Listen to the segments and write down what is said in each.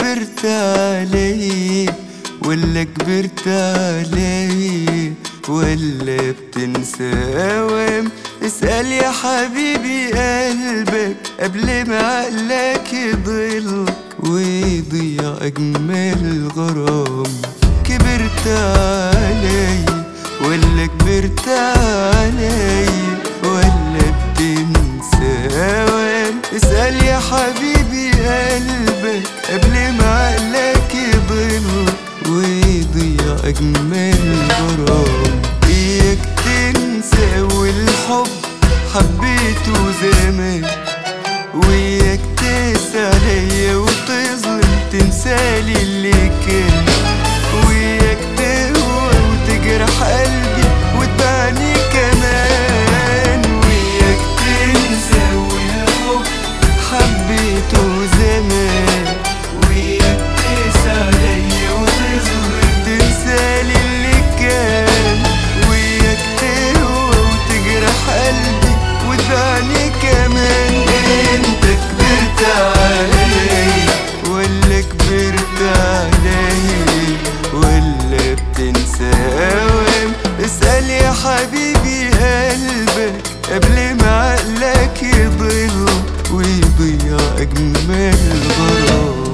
كبرت علي ولا كبرت علي ولا بتنسى اوام؟ اسأل يا حبيبي قلبك قبل ما عقلك يضلك ويضيع اجمل غرام. كبرت علي ولا كبرت علي ولا بتنسى اوام؟ اسأل يا حبيبي قلبك قبل ما عقلك يضلك ويضيع اجمل غرام. اياك تنسى والحب حبيته زمان، وياك تقسى عليا وتظلم تنسالي اللي كان، وياك تهوى وتجرح قلبي وتبعني كمان. وياك تنسى والحب حبيته زمان، وياك تقسى عليا وتظلم تنسالي اللي كان، وياك تهوى وتجرح قلبي وتبعني كمان. انت كبرت علي ولا كبرت علي ولا بتنسى اوام؟ اسأل يا حبيبي قلبك قبل ما عقلك يضل ويضيع اجمل غرام.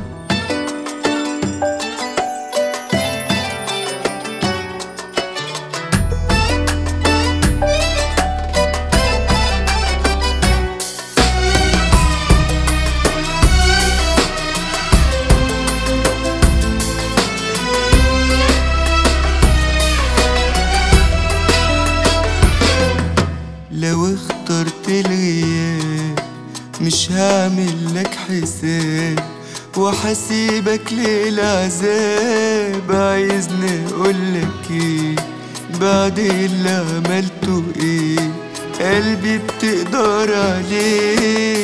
لو اخترت الغياب مش هعمل لك حساب وحسيبك للعذاب. عايزني اقولك ايه بعد اللي عملته؟ ايه قلبي بتقدر عليه؟